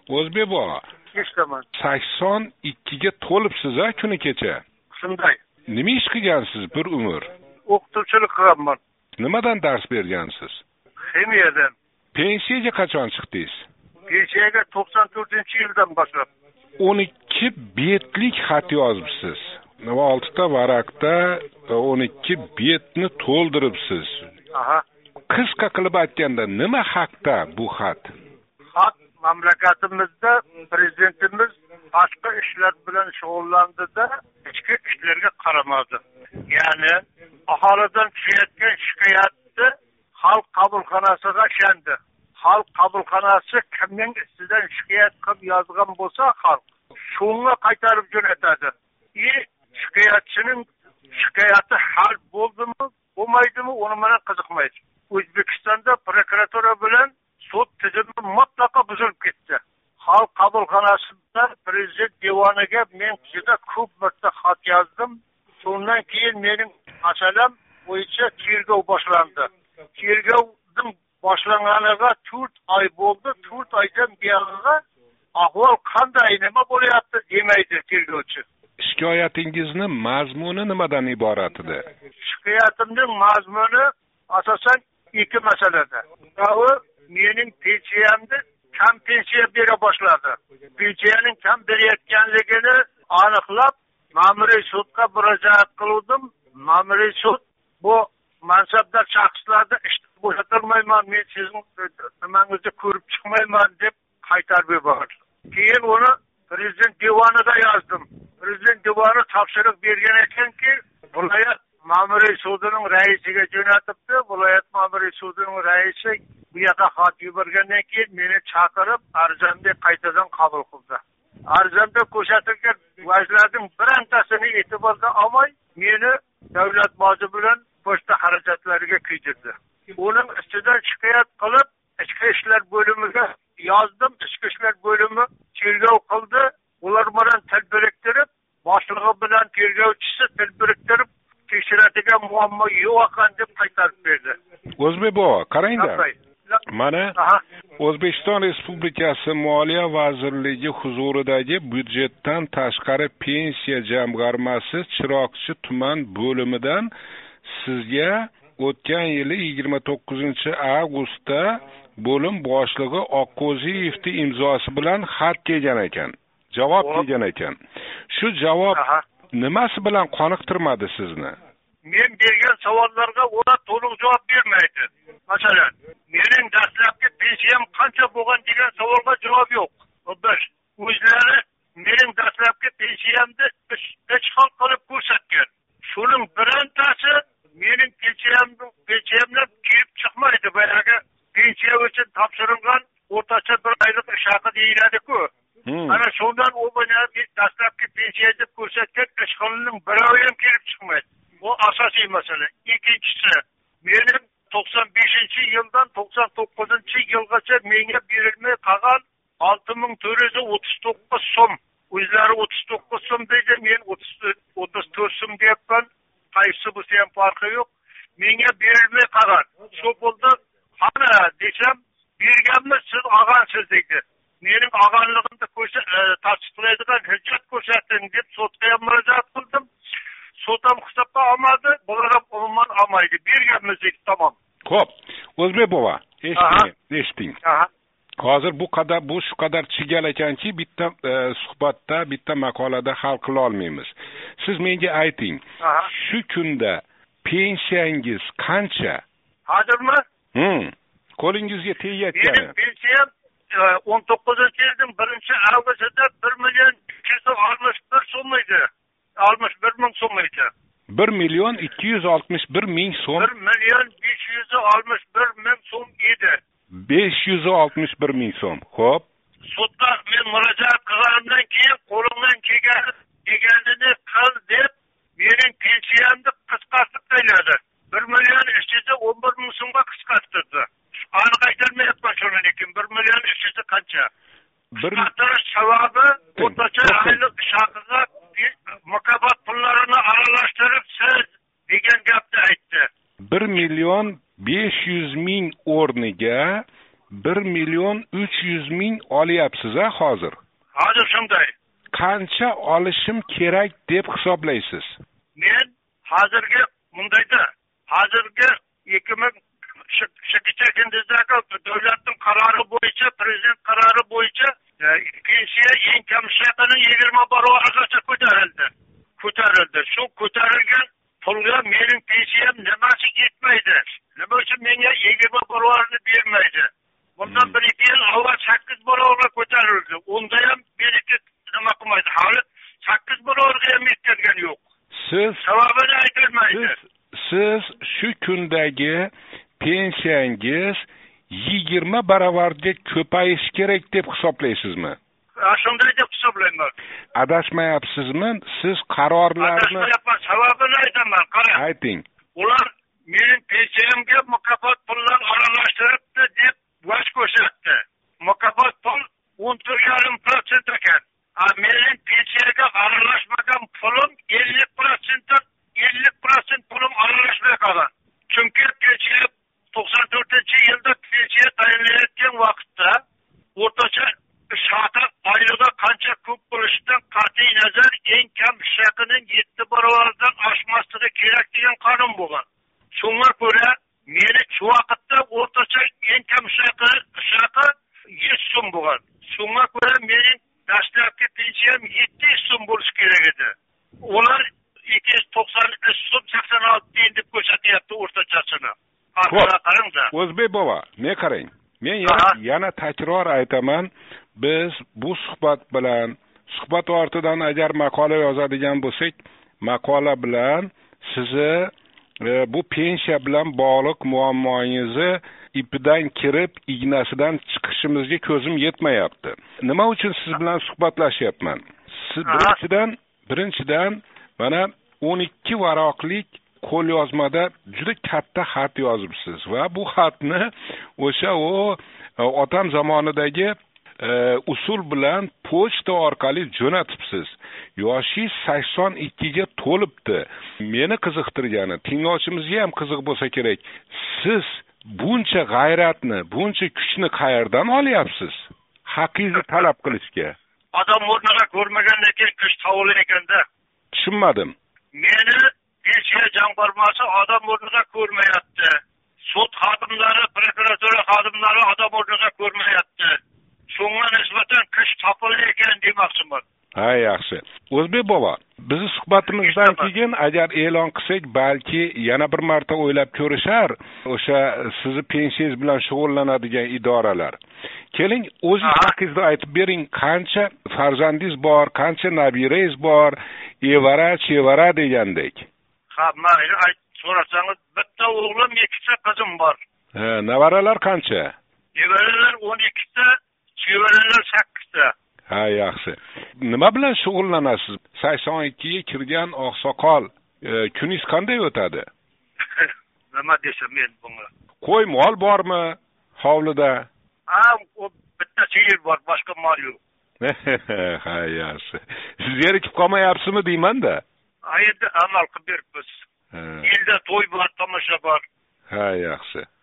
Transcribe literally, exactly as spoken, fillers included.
O'zbek bova. Eshitaman. sakson ikkiga to'libsiz-a kuni kecha. Shunday. Nima ish qilgansiz bir umr? O'qituvchilik qilganman. Nimadan dars bergansiz? Ximiyadan. Pensiyaga qachon chiqdingiz? Pensiyaga to'qson to'rtinchi yildan boshlab. o'n ikki betlik xat yozibsiz. Nima oltita varaqda o'n ikki betni to'ldiribsiz. Aha. Qisqa qilib aytganda nima haqda bu xat? Xat mamlakatimizda prezidentimiz boshqa ishlar bilan shug'ullandida ichki ishlarga qaramadi. Ya'ni aholidan tushayotgan shikoyatni xalq qabulxonasiga shandi. Xalq qabulxonasi kimning ustidan shikoyat qilib yozgan bo'lsa, xalq shunga qaytarib jo'natadi. И shikoyatchining shikoyati hal bo'ldimi, bo'lmaydimi, uni bilan qiziqmaydi. O'zbekistonda prokuratura bilan sud tizimi mutlaqo buzilib ketdi. Xalq qabulxonasidan prezident devoniga men juda ko'p marta xat yozdim. Shundan keyin mening masalam bo'yicha tergov boshlandi. Tergovning boshlanganiga to'rt oy bo'ldi. to'rt oydan beri ahvol qanday, nima bo'lyapti demaydi tergovchi. Shikoyatingizni mazmuni nimadan iborat edi? Shikoyatimning mazmuni asosan ikki masalada. Biri mening pensiyamni kam pensiya bera boshladi. Pensiyaning kam berayotganligini aniqlab, ma'muriy sudga murojaat qildim. Ma'muriy sud bu mansabdor shaxslarni ishdan bo'shatirmayman, men sizning nimangizni ko'rib chiqmayman deb qaytarib yubordi. Keyin uni prezident devoniga yozdim. Prezident devoni topshiriq bergan ekanki, viloyat ma'muriy sudining raisiga jo'natibdi. Viloyat ma'muriy sudining raisi bu yoqqa xat yuborgandan keyin meni chaqirib, arzamni qaytadan qabul qildi. Arzamda ko'rsatilgan vajlarning birontasini e'tiborga olmay, meni davlat boji bilan pochta xarajatlariga kuydirdi. Uning ustidan shikoyat qilib, ichki ishlar bo'limiga yozdim. Ichki ishlar bo'limi tergov qildi. Ular bilan til biriktirib, boshlig'i bilan tergovchisi til biriktirib, tekshiradigan muammo yo'q ekan deb qaytarib berdi. O'zbek bova, qarangda. Mana O'zbekiston Respublikasi Moliya vazirligi huzuridagi byudjetdan tashqari pensiya jamg'armasi Chiroqchi tuman bo'limidan sizga o'tgan yili yigirma to'qqizinchi avgustda bo'lim boshlig'i Oqqo'ziyevning imzosi bilan xat kelgan ekan. Javob kelgan ekan. Shu javob nimasi bilan qoniqtirmadi sizni? Men bergan savollarga ular to'liq javob bermaydi. Masalan, mening dastlabki pensiyam qancha bo'lgan degan savolga javob yo'q. Bir, o'zlari mening dastlabki pensiyamni hech xil qilib ko'rsatgan. Shuning birontasi mening pensiyamni pensiyamdan kelib chiqmaydi. Boyaga pensiya uchun topshirilgan o'rtacha bir oylik ish haqi deyiladi-ku. Ana shundan u bilan dastlabki pensiya deb ko'rsatgan ish holining birovi ham kelib chiqmaydi. Bu asosiy masala. Ikkinchisi, mening to'qson beshinchi yildan to'qson to'qqizinchi yilgacha menga berilmay qolgan olti ming to'rt yuz o'ttiz to'qqiz so'm. O'zlari o'ttiz to'qqiz so'm deydi, men o'ttiz to'rt so'm deyapman. Qaysi bo'lsa ham farqi yo'q. Menga berilmay qolgan. Shu bo'ldi. Qani desam, berganmi siz olgansiz deydi. Mening olganligimni ko'rsa, tasdiqlaydigan hujjat ko'rsating deb sudga murojaat qildim. Sud ham hisobga olmadi, bular ham umuman olmaydi. Berganmiz deydi, tamom. Xo'p, O'zbek bova, eshiting, eshiting. Hozir bu qadar bu shu qadar chigal ekanki, bitta e, suhbatda, bitta maqolada hal qila olmaymiz. Siz menga ayting, shu kunda pensiyangiz qancha? Hozirmi? Hmm. Qo'lingizga tegayotgani. Mening pensiyam o'n to'qqizinchi yilning birinchi avgustida bir million ikki yuz oltmish bir so'm edi. oltmish bir ming so'm edi. bir million ikki yuz oltmish bir ming so'm. bir million besh yuz oltmish bir ming so'm edi. besh yuz oltmish bir ming so'm. Xo'p. Sudda men murojaat qilganimdan keyin qo'limdan kelgan deganini qil deb mening pensiyamni qisqartirib qo'ydi. bir million uch yuz o'n bir ming so'mga qisqartirdi. Aniq aytolmayapman shuni, lekin bir million uch yuz qancha? Qisqartirish sababi o'rtacha oylik ish haqiga mukofot pullarini aralashtirib siz degan gapni aytdi. bir million besh yuz ming o'rniga bir million uch yuz ming olyapsiz a hozir. Hozir shunday. Qancha olishim kerak deb hisoblaysiz? Men hozirgi bundayda hozirgi ikki ming ikkinchi davlatning qarori bo'yicha, prezident qarori bo'yicha pensiya eng kam shaqini yigirma barobargacha ko'tarildi. Ko'tarildi. Shu ko'tarilgan pulga mening pensiyam nimasi yetmaydi? Nima uchun menga yigirma barobarni bermaydi? Bundan bir ikki yil avval sakkiz barobarga ko'tarildi. Unda ham meniki nima qilmaydi? Hali sakkiz barobarga ham yetgan yo'q. Siz sababini aytilmaydi. Siz shu kundagi pensiyangiz yigirma barobarga ko'payishi kerak deb hisoblaysizmi? Shunday deb hisoblayman. Adashmayapsizmi? Siz qarorlarni Adashmayapman, sababini aytaman, qarang. Ayting. Ular mening pensiyamga mukofot pullar aralashtiribdi deb vaj ko'rsatdi. Mukofot pul o'n to'rt yarim foiz ekan. A mening pensiyaga aralashmagan pulim ellik foiz ellik foiz pulim aralashmay qolgan. Chunki pensiya to'qson to'rtinchi yilda pensiya tayinlayotgan vaqtda o'rtacha ish haqi oylig'i qancha ko'p bo'lishidan qat'iy nazar eng kam ish haqining yetti barobardan oshmasligi kerak degan qonun bo'lgan. Shunga ko'ra meni shu vaqtda o'rtacha eng kam ish haqi ish haqi yuz so'm bo'lgan. Shunga ko'ra mening dastlabki pensiyam yetti yuz so'm bo'lishi kerak edi. Ular ikki yuz to'qson uch so'm sakson olti tiyin deb ko'rsatyapti o'rtachasini. O'zbek bova, men qarang. Men yana, yana takror aytaman, biz bu suhbat bilan, suhbat ortidan agar maqola yozadigan bo'lsak, maqola bilan sizni e, bu pensiya bilan bog'liq muammongizni ipidan kirib, ignasidan chiqishimizga ko'zim yetmayapti. Nima uchun siz bilan suhbatlashyapman? Siz birinchidan, birinchidan mana o'n ikki varoqlik qo'lyozmada juda katta xat yozibsiz va bu xatni o'sha o otam zamonidagi e, usul bilan pochta orqali jo'natibsiz. Yoshingiz sakson ikkiga to'libdi. Meni qiziqtirgani, tinglovchimizga ham qiziq bo'lsa kerak. Siz buncha g'ayratni, buncha kuchni qayerdan olyapsiz? Haqqingizni talab qilishga. Odam o'rniga ko'rmagandan keyin kuch tavil ekanda. Tushunmadim. Meni pensiya jamg'armasi odam o'rniga ko'rmayapti. Sud xodimlari, prokuratura xodimlari odam o'rniga ko'rmayapti. Shunga nisbatan kuch topildi ekan demoqchiman. Ha, yaxshi. O'zbek bova, bizni suhbatimizdan keyin agar e'lon qilsak, balki yana bir marta o'ylab ko'rishar o'sha sizni pensiyangiz bilan shug'ullanadigan idoralar. Keling, o'zingiz haqingizda aytib bering, qancha farzandingiz bor, qancha nabirangiz bor, evara, chevara degandek. Ha, mayli, aytib so'rasangiz, bitta o'g'lim, ikkita qizim bor. Ha, navaralar qancha? Nevaralar o'n ikkita, chevaralar sakkizta. Ha, yaxshi. Nima bilan shug'ullanasiz? sakson ikkiga kirgan oqsoqol, e, kuningiz qanday o'tadi? Nima desam men bunga? Qo'y mol bormi hovlida? Ha, o bitta sigir bor, boshqa mol yo'q. Ha, yaxshi. Siz zerikib qolmayapsizmi deyman-da? Ha, endi amal qilib beribmiz. Yilda to'y bor, tomosha bor. Ha, yaxshi.